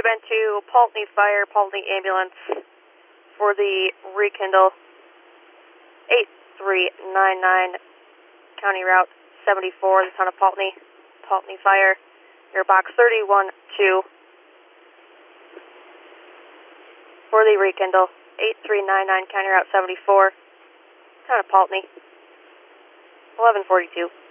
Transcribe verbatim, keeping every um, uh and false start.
been to Paltney Fire, Paltney Ambulance for the rekindle eight three nine nine, County Route seventy-four, the town of Paltney, Paltney Fire, your box thirty-one two for the rekindle eight three nine nine, County Route seventy-four, town of Paltney, eleven forty-two.